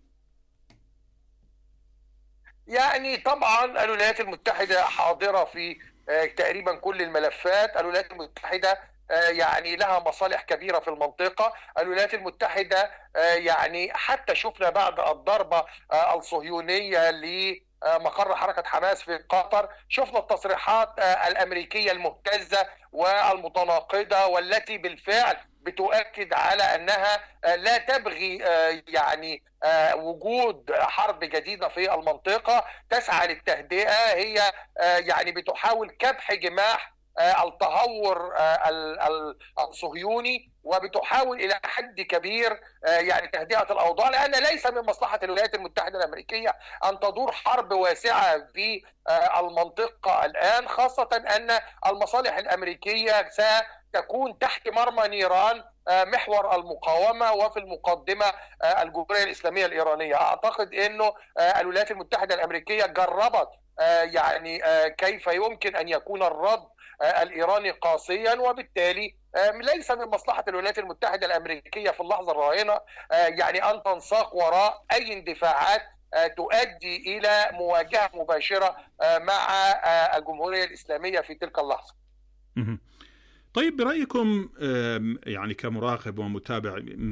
يعني طبعا الولايات المتحدة حاضرة في تقريبا كل الملفات. الولايات المتحدة يعني لها مصالح كبيرة في المنطقة. الولايات المتحدة يعني حتى شفنا بعد الضربة الصهيونية مقر حركة حماس في قطر، شفنا التصريحات الأمريكية المهتزة والمتناقضة والتي بالفعل بتؤكد على أنها لا تبغي يعني وجود حرب جديدة في المنطقة، تسعى للتهدئة. هي يعني بتحاول كبح جماح التهور الصهيوني، وبتحاول إلى حد كبير يعني تهدئة الأوضاع، لأن ليس من مصلحة الولايات المتحدة الأمريكية أن تدور حرب واسعة في المنطقة الآن، خاصة أن المصالح الأمريكية ستكون تحت مرمى نيران محور المقاومة وفي المقدمة الجمهورية الإسلامية الإيرانية. أعتقد أنه الولايات المتحدة الأمريكية جربت يعني كيف يمكن أن يكون الرد الإيراني قاسيا، وبالتالي ليس من مصلحة الولايات المتحدة الأمريكية في اللحظة الراهنة يعني أن تنساق وراء أي اندفاعات تؤدي إلى مواجهة مباشرة مع الجمهورية الإسلامية في تلك اللحظة. طيب، برأيكم يعني كمراقب ومتابع،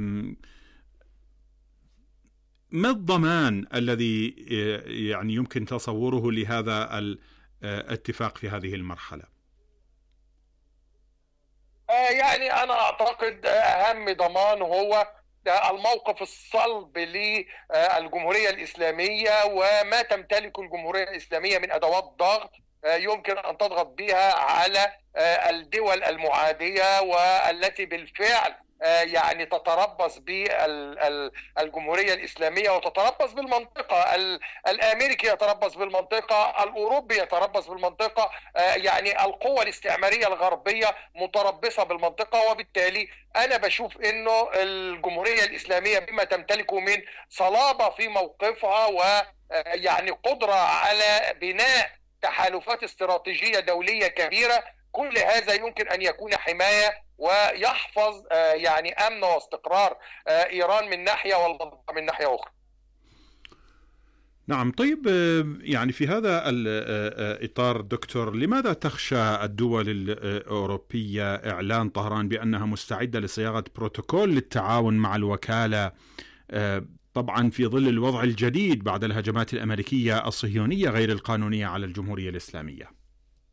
ما الضمان الذي يعني يمكن تصوره لهذا الاتفاق في هذه المرحلة؟ يعني أنا أعتقد أهم ضمان هو الموقف الصلب للجمهورية الإسلامية وما تمتلكه الجمهورية الإسلامية من أدوات ضغط يمكن أن تضغط بها على الدول المعادية والتي بالفعل يعني تتربص بالجمهورية الإسلامية وتتربص بالمنطقة. الأمريكي يتربص بالمنطقة، الأوروبي يتربص بالمنطقة، يعني القوى الاستعمارية الغربية متربصة بالمنطقة. وبالتالي أنا بشوف أنه الجمهورية الإسلامية بما تمتلكه من صلابة في موقفها ويعني قدرة على بناء تحالفات استراتيجية دولية كبيرة، كل هذا يمكن أن يكون حماية ويحفظ يعني أمن واستقرار إيران من ناحية والمنطقة من ناحية أخرى. نعم. طيب، يعني في هذا الإطار دكتور، لماذا تخشى الدول الأوروبية إعلان طهران بأنها مستعدة لصياغة بروتوكول للتعاون مع الوكالة، طبعا في ظل الوضع الجديد بعد الهجمات الأمريكية الصهيونية غير القانونية على الجمهورية الإسلامية؟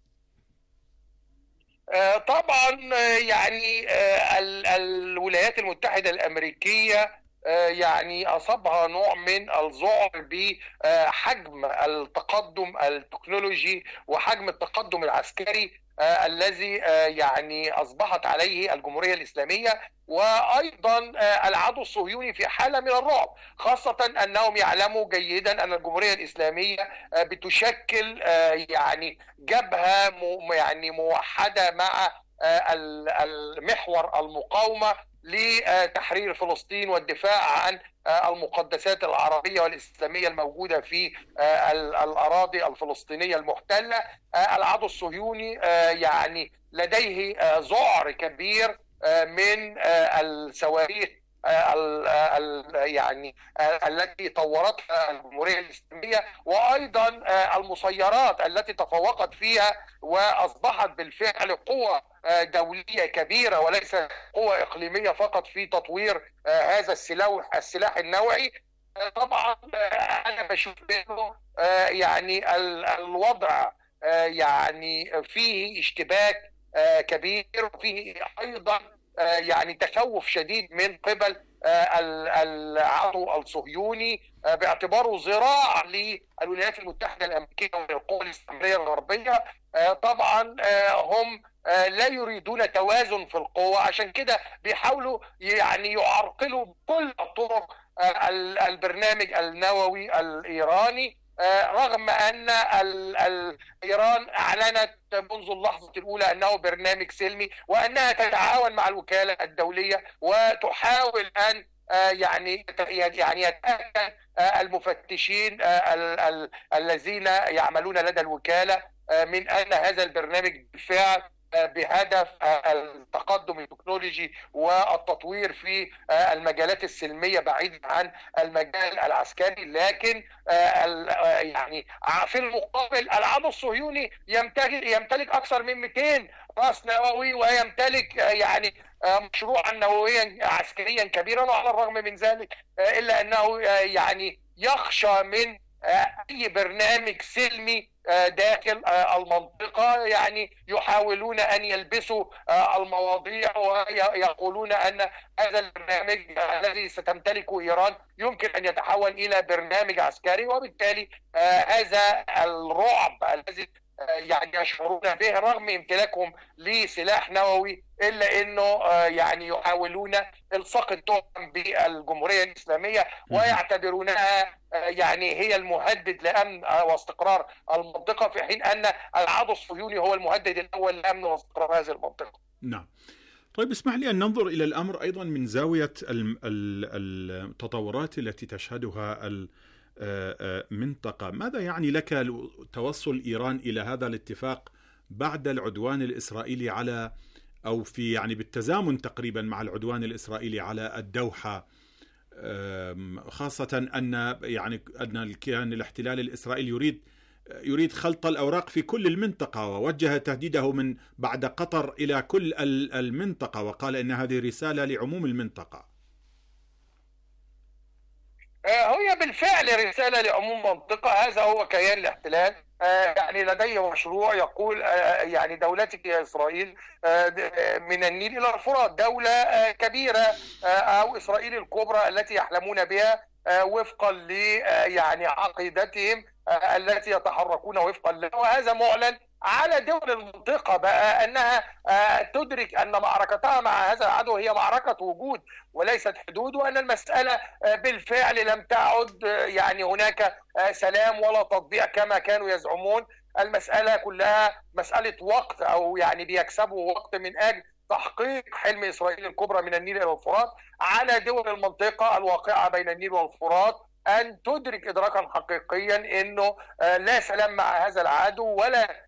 طبعا يعني الولايات المتحدة الأمريكية يعني أصابها نوع من الذعر بحجم التقدم التكنولوجي وحجم التقدم العسكري الذي يعني أصبحت عليه الجمهورية الإسلامية، وأيضا العدو الصهيوني في حالة من الرعب، خاصة أنهم يعلموا جيدا أن الجمهورية الإسلامية بتشكل يعني جبهة يعني موحدة مع المحور المقاومة لتحرير فلسطين والدفاع عن المقدسات العربية والإسلامية الموجودة في الأراضي الفلسطينية المحتلة. العدو الصهيوني يعني لديه ذعر كبير من الصواريخ يعني التي طورتها الجمهورية الإسلامية، وأيضا المسيرات التي تفوقت فيها وأصبحت بالفعل قوة دولية كبيرة وليس قوة إقليمية فقط في تطوير هذا السلاح النوعي. طبعا أنا بشوف أنه يعني الوضع يعني فيه اشتباك كبير، وفيه أيضا يعني تخوف شديد من قبل العدو الصهيوني باعتباره ذراع للولايات المتحدة الأمريكية والقوى الاستعمارية الغربية. طبعا هم لا يريدون توازن في القوة، عشان كده بيحاولوا يعني يعرقلوا بكل الطرق البرنامج النووي الإيراني، رغم أن إيران أعلنت منذ اللحظة الأولى أنه برنامج سلمي وأنها تتعاون مع الوكالة الدولية وتحاول أن يعني يتأكد المفتشين الذين يعملون لدى الوكالة من أن هذا البرنامج بالفعل بهدف التقدم التكنولوجي والتطوير في المجالات السلمية بعيدا عن المجال العسكري. لكن يعني في المقابل العدو الصهيوني يمتلك أكثر من 200 رأس نووي، ويمتلك يعني مشروعا نوويا عسكريا كبيرا، وعلى الرغم من ذلك إلا أنه يعني يخشى من أي برنامج سلمي داخل المنطقة. يعني يحاولون أن يلبسوا المواضيع ويقولون أن هذا البرنامج الذي ستمتلكه إيران يمكن أن يتحول إلى برنامج عسكري، وبالتالي هذا الرعب الذي يعني يشعرون به رغم امتلاكهم لسلاح نووي، إلا أنه يعني يحاولون إلصاق التهم بالجمهورية الإسلامية ويعتبرونها يعني هي المهدد لأمن واستقرار المنطقة، في حين أن العدو الصهيوني هو المهدد الأول لأمن واستقرار هذه المنطقة. نعم. طيب، اسمح لي أن ننظر إلى الأمر أيضا من زاوية التطورات التي تشهدها المنطقة. ماذا يعني لك توصل إيران إلى هذا الاتفاق بعد العدوان الإسرائيلي على، أو في يعني بالتزامن تقريبا مع العدوان الإسرائيلي على الدوحة، خاصة أن يعني أن الكيان الاحتلال الإسرائيلي يريد خلط الأوراق في كل المنطقة، ووجه تهديده من بعد قطر إلى كل المنطقة، وقال إن هذه رسالة لعموم المنطقة. هي بالفعل رسالة لعموم منطقة. هذا هو كيان الاحتلال يعني لديه مشروع يقول يعني دولتك يا إسرائيل من النيل إلى الفرات، دولة كبيرة أو إسرائيل الكبرى التي يحلمون بها وفقا ل يعني عقيدتهم التي يتحركون وفقا لها. وهذا معلن على دول المنطقة بقى أنها تدرك أن معركتها مع هذا العدو هي معركة وجود وليست حدود، وأن المسألة بالفعل لم تعد يعني هناك سلام ولا تطبيع كما كانوا يزعمون. المسألة كلها مسألة وقت، أو يعني بيكسبوا وقت من أجل تحقيق حلم إسرائيل الكبرى من النيل إلى الفرات. على دول المنطقة الواقعة بين النيل والفرات أن تدرك إدراكا حقيقيا أنه لا سلام مع هذا العدو ولا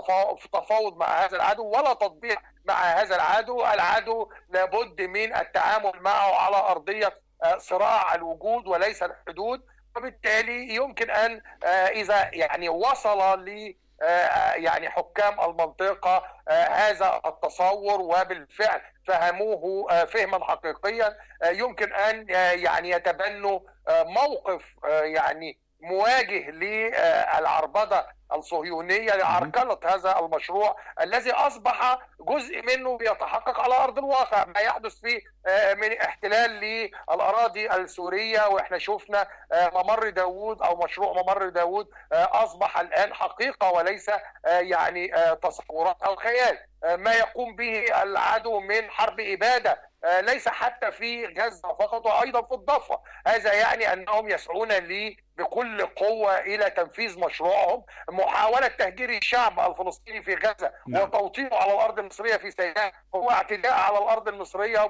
تفاوض مع هذا العدو ولا تطبيع مع هذا العدو. العدو لابد من التعامل معه على أرضية صراع الوجود وليس الحدود. وبالتالي يمكن أن إذا يعني وصل ل يعني حكام المنطقة هذا التصور وبالفعل فهموه فهما حقيقيا، يمكن أن يعني يتبنوا موقف يعني مواجه للعربدة الصهيونية لعرقلة هذا المشروع الذي أصبح جزء منه بيتحقق على أرض الواقع. ما يحدث فيه من احتلال للأراضي السورية، وإحنا شفنا ممر داوود أو مشروع ممر داوود أصبح الآن حقيقة وليس يعني تصورات أو خيال. ما يقوم به العدو من حرب إبادة ليس حتى في غزة فقط وأيضا في الضفة. هذا يعني أنهم يسعون بكل قوة إلى تنفيذ مشروعهم، محاولة تهجير الشعب الفلسطيني في غزة وتوطينه على الأرض المصرية في سيناء هو اعتداء على الأرض المصرية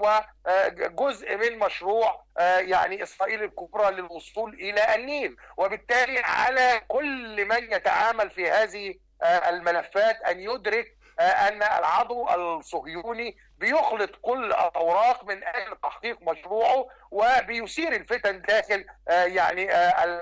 وجزء من مشروع يعني إسرائيل الكبرى للوصول إلى النيل. وبالتالي على كل من يتعامل في هذه الملفات أن يدرك أن العدو الصهيوني بيخلط كل الأوراق من أجل تحقيق مشروعه وبيثير الفتن داخل يعني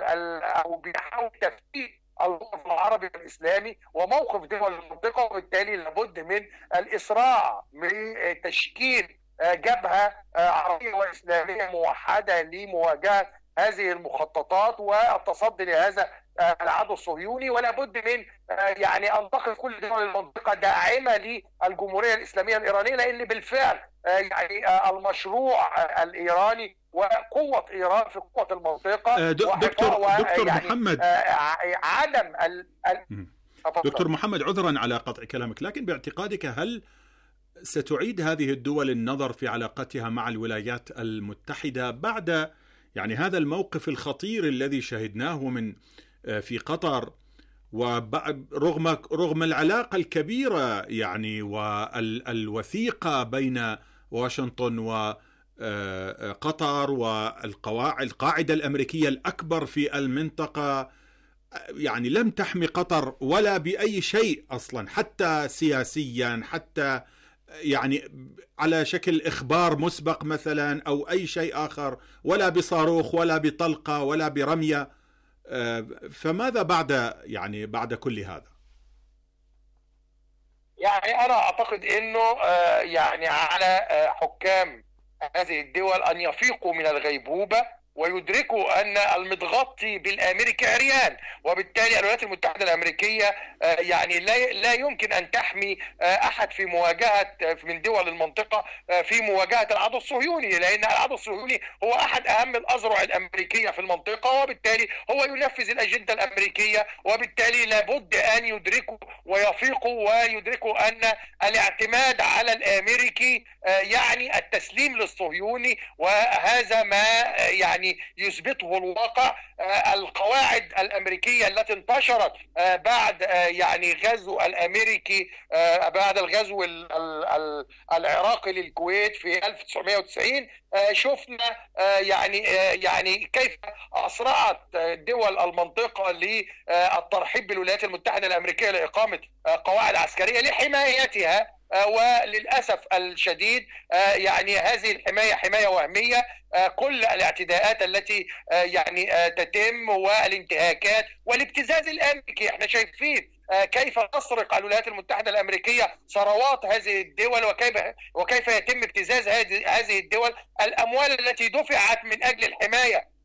أو بيحاول تفتيت الوطن العربي الإسلامي وموقف دول المنطقة. وبالتالي لابد من الإسراع من تشكيل جبهة عربية وإسلامية موحدة لمواجهة هذه المخططات والتصدي لهذا العدو الصهيوني. ولا بد من يعني أن تقف كل دول المنطقة داعمة للجمهورية الإسلامية الإيرانية، لأن بالفعل يعني المشروع الإيراني وقوة إيران في قوة المنطقة دكتور يعني محمد عدم دكتور محمد، عذرا على قطع كلامك، لكن باعتقادك هل ستعيد هذه الدول النظر في علاقتها مع الولايات المتحدة بعد يعني هذا الموقف الخطير الذي شهدناه من في قطر، رغم العلاقة الكبيرة يعني والوثيقة بين واشنطن وقطر والقاعدة الأمريكية الأكبر في المنطقة، يعني لم تحمي قطر ولا بأي شيء أصلا، حتى سياسيا، حتى يعني على شكل إخبار مسبق مثلا أو أي شيء آخر، ولا بصاروخ ولا بطلقة ولا برمية. فماذا بعد كل هذا؟ يعني أنا أعتقد أنه يعني على حكام هذه الدول أن يفيقوا من الغيبوبة ويدركوا أن المتغطي بالأمريكي عريان. وبالتالي الولايات المتحدة الأمريكية يعني لا يمكن أن تحمي أحد في مواجهة من دول المنطقة في مواجهة العدو الصهيوني، لأن العدو الصهيوني هو أحد أهم الأذرع الأمريكية في المنطقة، وبالتالي هو ينفذ الأجندة الأمريكية. وبالتالي لابد أن يدركوا ويفيقوا ويدركوا أن الاعتماد على الأمريكي يعني التسليم للصهيوني، وهذا ما يعني يثبته الواقع. القواعد الأمريكية التي انتشرت بعد يعني غزو الأمريكي بعد الغزو العراقي للكويت في 1990 شفنا يعني كيف أسرعت دول المنطقة للترحيب بالولايات المتحدة الأمريكية لإقامة قواعد عسكرية لحمايتها. وللأسف الشديد يعني هذه الحماية حماية وهمية. كل الاعتداءات التي يعني تتم والانتهاكات والابتزاز الأمريكي، احنا شايفين كيف تسرق الولايات المتحدة الأمريكية ثروات هذه الدول، وكيف يتم ابتزاز هذه الدول الأموال التي دفعت من أجل الحماية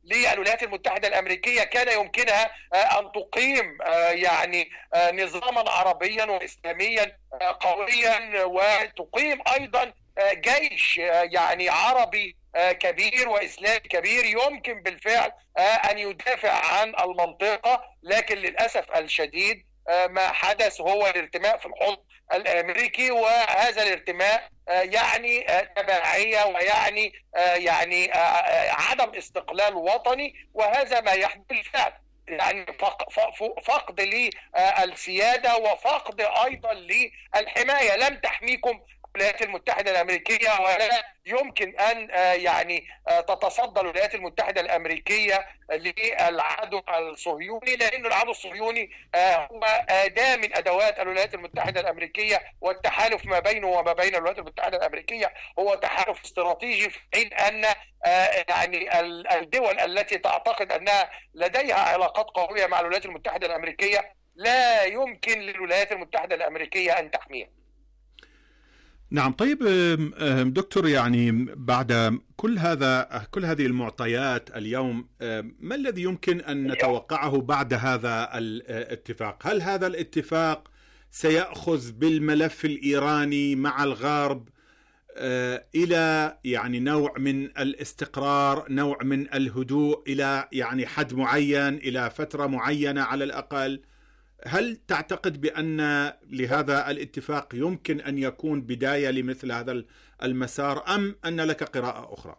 للولايات المتحدة الأمريكية كان يمكنها أن تقيم يعني نظاما عربيا وإسلاميا قويا، وتقيم أيضا جيش يعني عربي كبير وإسلامي كبير يمكن بالفعل أن يدافع عن المنطقة. لكن للأسف الشديد ما حدث هو الارتماء في الحوض الأمريكي، وهذا الارتماء يعني تبعية ويعني عدم استقلال وطني، وهذا ما يحدث بالفعل. يعني فقد للسيادة وفقد أيضا للحماية. لم تحميكم الولايات المتحدة الأمريكية، ولا يمكن أن يعني تتصدى الولايات المتحدة الأمريكية للعدو الصهيوني، لأن العدو الصهيوني هو أداة من أدوات الولايات المتحدة الأمريكية، والتحالف ما بينه وما بين الولايات المتحدة الأمريكية هو تحالف استراتيجي، في حين أن يعني الدول التي تعتقد أنها لديها علاقات قوية مع الولايات المتحدة الأمريكية لا يمكن للولايات المتحدة الأمريكية أن تحميها. نعم. طيب دكتور، يعني بعد كل هذه المعطيات اليوم، ما الذي يمكن أن نتوقعه بعد هذا الاتفاق؟ هل هذا الاتفاق سيأخذ بالملف الإيراني مع الغرب إلى يعني نوع من الاستقرار، نوع من الهدوء، إلى يعني حد معين، إلى فترة معينة على الأقل؟ هل تعتقد بأن لهذا الاتفاق يمكن أن يكون بداية لمثل هذا المسار، أم أن لك قراءة أخرى؟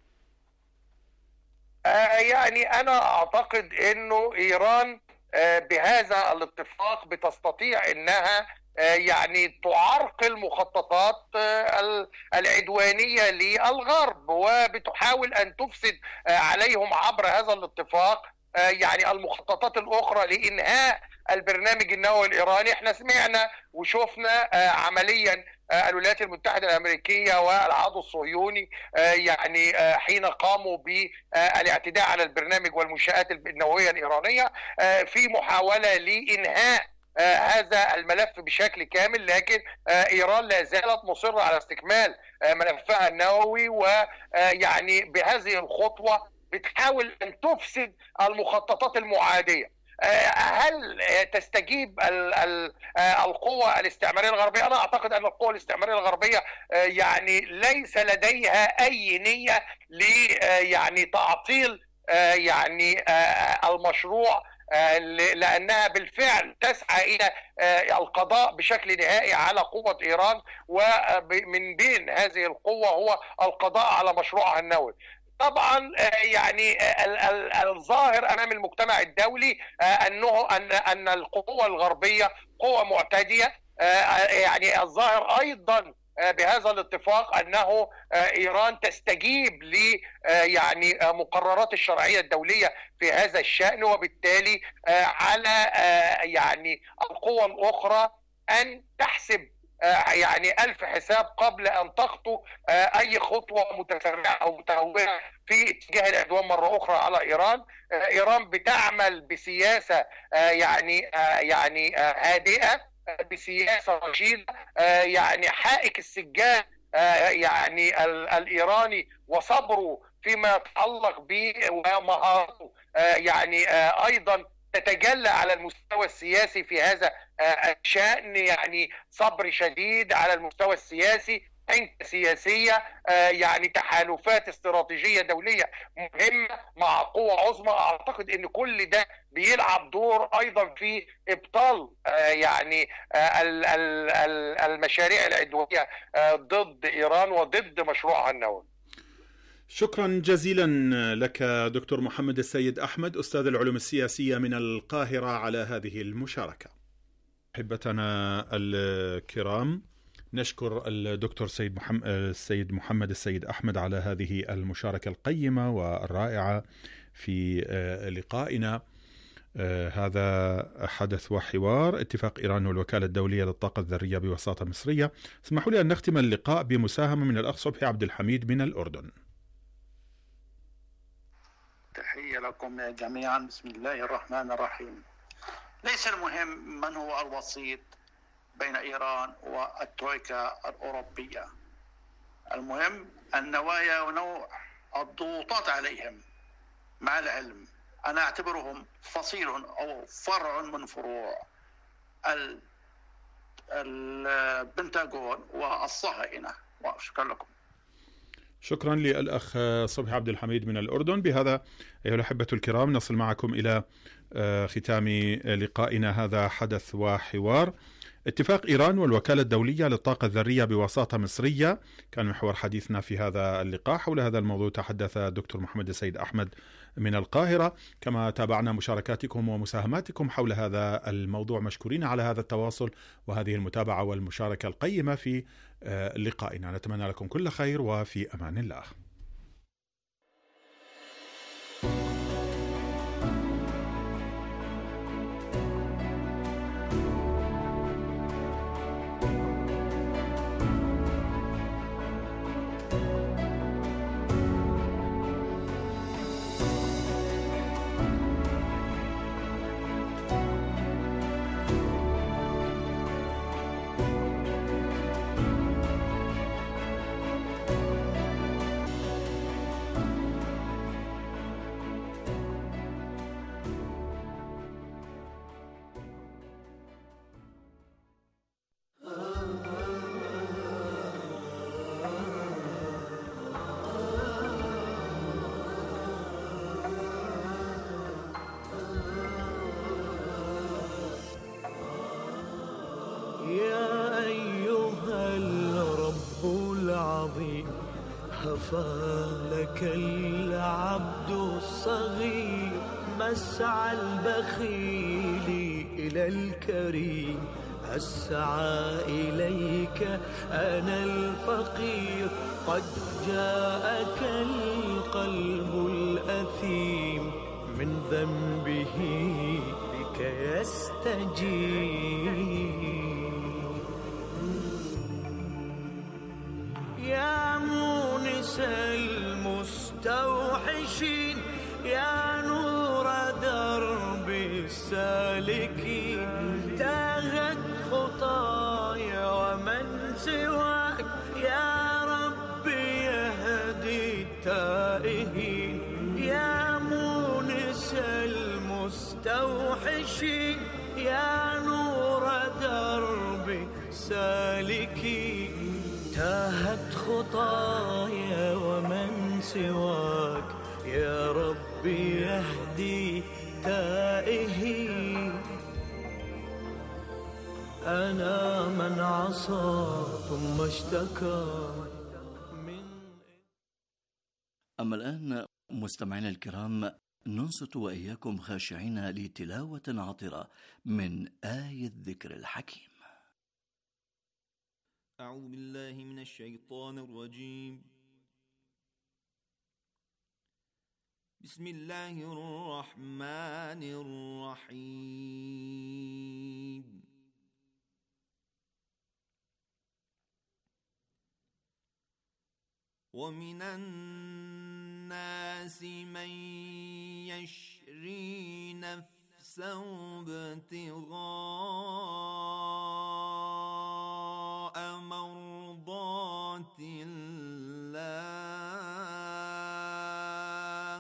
يعني أنا أعتقد أنه إيران بهذا الاتفاق بتستطيع أنها يعني تعرقل مخططات العدوانية للغرب، وبتحاول أن تفسد عليهم عبر هذا الاتفاق يعني المخططات الأخرى لإنهاء البرنامج النووي الإيراني. احنا سمعنا وشفنا عمليا الولايات المتحدة الأمريكية والعدو الصهيوني يعني حين قاموا بالاعتداء على البرنامج والمنشآت النووية الإيرانية في محاولة لإنهاء هذا الملف بشكل كامل. لكن إيران لا زالت مصرة على استكمال ملفها النووي، ويعني بهذه الخطوة بتحاول أن تفسد المخططات المعادية. هل تستجيب القوى الاستعمارية الغربية؟ أنا أعتقد أن القوى الاستعمارية الغربية يعني ليس لديها أي نية يعني تعطيل يعني المشروع، لأنها بالفعل تسعى إلى القضاء بشكل نهائي على قوة إيران، ومن بين هذه القوة هو القضاء على مشروعها النووي. طبعا يعني الظاهر امام المجتمع الدولي ان القوى الغربيه قوى معتديه. يعني الظاهر ايضا بهذا الاتفاق انه ايران تستجيب ل يعني مقررات الشرعيه الدوليه في هذا الشان، وبالتالي على يعني القوى الاخرى ان تحسب يعني ألف حساب قبل أن تخطو أي خطوة متسرعة أو متهورة في اتجاه العدوان مرة أخرى على إيران. إيران بتعمل بسياسة يعني هادئة، بسياسة رشيدة. يعني حائك السجان يعني الإيراني وصبره فيما يتعلق به ومهارته يعني أيضا تتجلى على المستوى السياسي في هذا الشأن. يعني صبر شديد على المستوى السياسي، حنكة سياسية، يعني تحالفات استراتيجية دولية مهمة مع قوة عظمى. أعتقد أن كل ده بيلعب دور أيضا في إبطال يعني المشاريع العدوانية ضد إيران وضد مشروعها النووي. شكرا جزيلا لك دكتور محمد السيد أحمد، أستاذ العلوم السياسية من القاهرة، على هذه المشاركة. أحبتنا الكرام، نشكر الدكتور السيد محمد السيد أحمد على هذه المشاركة القيمة والرائعة في لقائنا. هذا حدث وحوار اتفاق إيران والوكالة الدولية للطاقة الذرية بوساطة مصرية. اسمحوا لي أن نختم اللقاء بمساهمة من الأخ صبحي عبد الحميد من الأردن. تحية لكم جميعا. بسم الله الرحمن الرحيم. ليس المهم من هو الوسيط بين إيران والترويكا الأوروبية، المهم النوايا ونوع الضغوطات عليهم. مع العلم أنا أعتبرهم فصيل أو فرع من فروع البنتاغون والصهاينة. وشكرا لكم. شكرا للأخ صبحي عبد الحميد من الأردن. بهذا أيها الأحبة الكرام نصل معكم إلى ختام لقائنا هذا حدث وحوار. اتفاق إيران والوكالة الدولية للطاقة الذرية بوساطة مصرية كان محور حديثنا في هذا اللقاء. حول هذا الموضوع تحدث الدكتور محمد السيد أحمد من القاهرة. كما تابعنا مشاركاتكم ومساهماتكم حول هذا الموضوع، مشكورين على هذا التواصل وهذه المتابعة والمشاركة القيمة في لقائنا. نتمنى لكم كل خير وفي أمان الله. فلك العبد الصغير مسعى البخيل إلى الكريم، أسعى إليك أنا الفقير، قد جاءك القلب الأثيم من ذنبه بك يستجيب. يا مونس المستوحشين، يا نور درب السالكين، تاهت خطايا ومن سواك يا رب يهدي التائهين. يا مونس المستوحشين، يا نور درب السالكين، تاهت خطايا ومن سواك يا رب يهدي تائهين. أنا من عصى ثم اشتكى أما الآن مستمعينا الكرام ننصت وإياكم خاشعين لتلاوة عطرة من آية الذكر الحكيم. أعوذ بالله من الشيطان الرجيم. بسم الله الرحمن الرحيم. ومن الناس من يشري نفسه ابتغاء مرضات الله،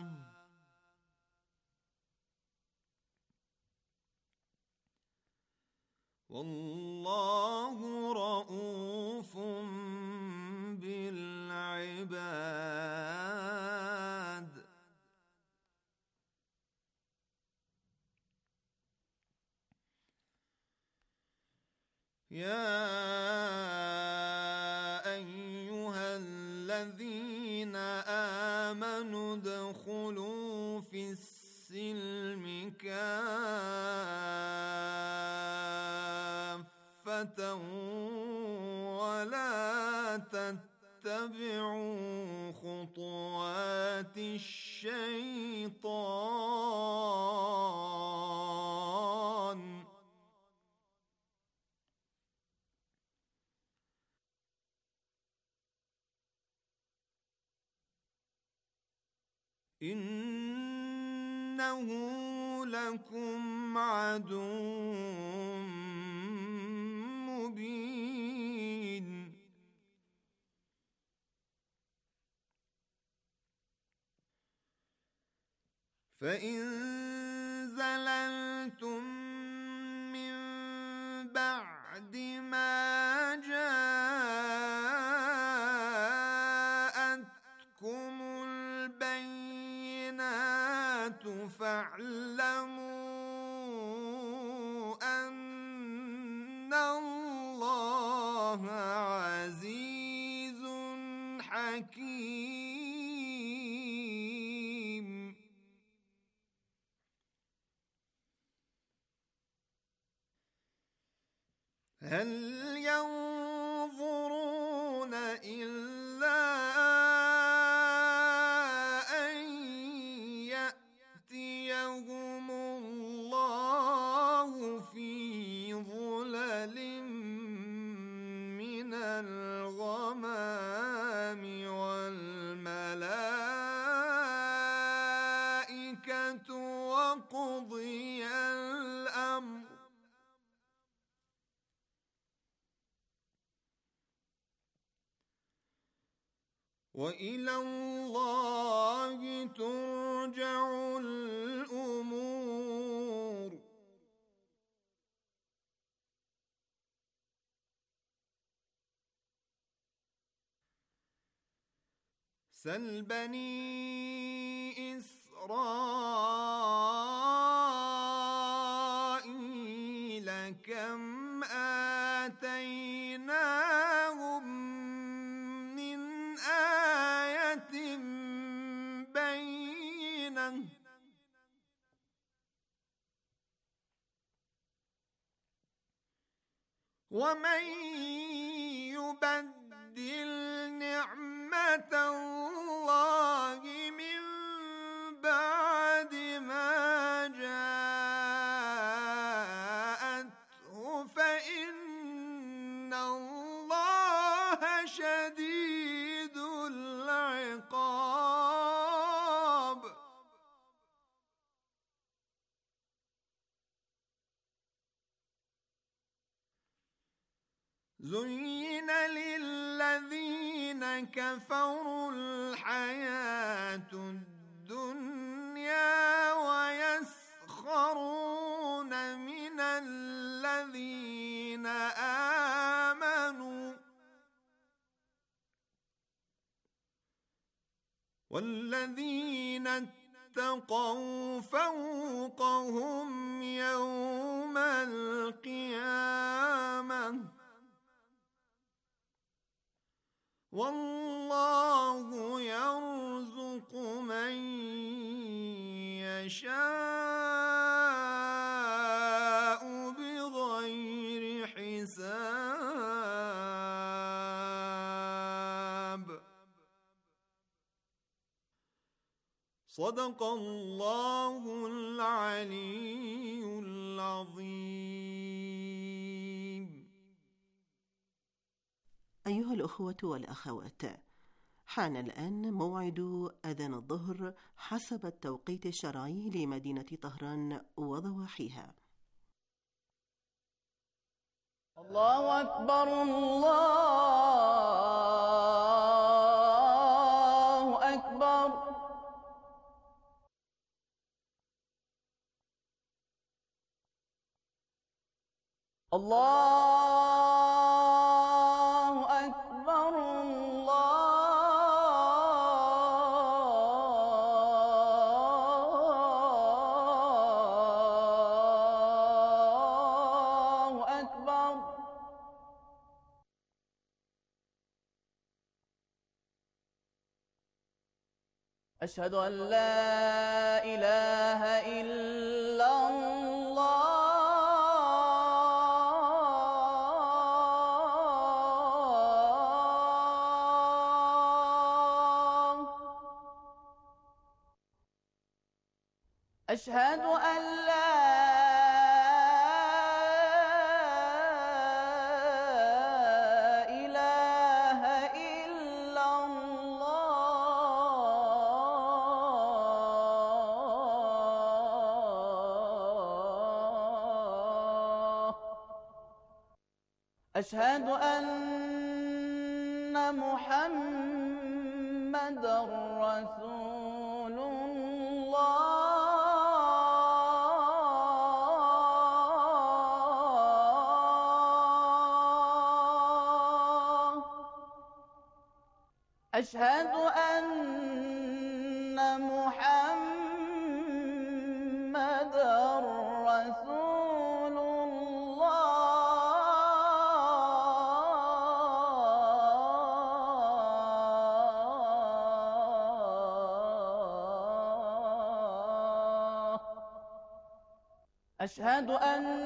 والله رؤوف بالعباد. يا أيها الذين آمنوا ادخلوا في السلم كافة ولا تتبعوا خطوات الشيطان، إنه لكم عدو مبين. فإن زللتم من بعد ما جاءتكم البينات فاعلموا أن الله عزيز حكيم. هل ينظرون إلا أن يأتيهم الله في ظلل من الغمام والملائكة وقضي الأمر وإلى الله ترجع الأمور. سل بني إسرائيل كم آتيناهم من آية بينة ومن يبدل نعمة الله من بعد ما جاءته فإن الله شديد العقاب. زين للذين كفروا الحياة الدنيا ويسخرون من الذين آمنوا والذين اتقوا فوقهم يوم القيامة والله يرزق من يشاء بغير حساب. صدق الله العلي العظيم. أيها الأخوة والأخوات، حان الآن موعد أذان الظهر حسب التوقيت الشرعي لمدينة طهران وضواحيها. الله أكبر الله أكبر. الله أكبر الله أكبر. أشهد أن لا إله إلا الله. أشهد أن لا إله إلا الله. أشهد أن محمدًا رسول الله. أشهد أن محمدًا رسول الله. أشهد أن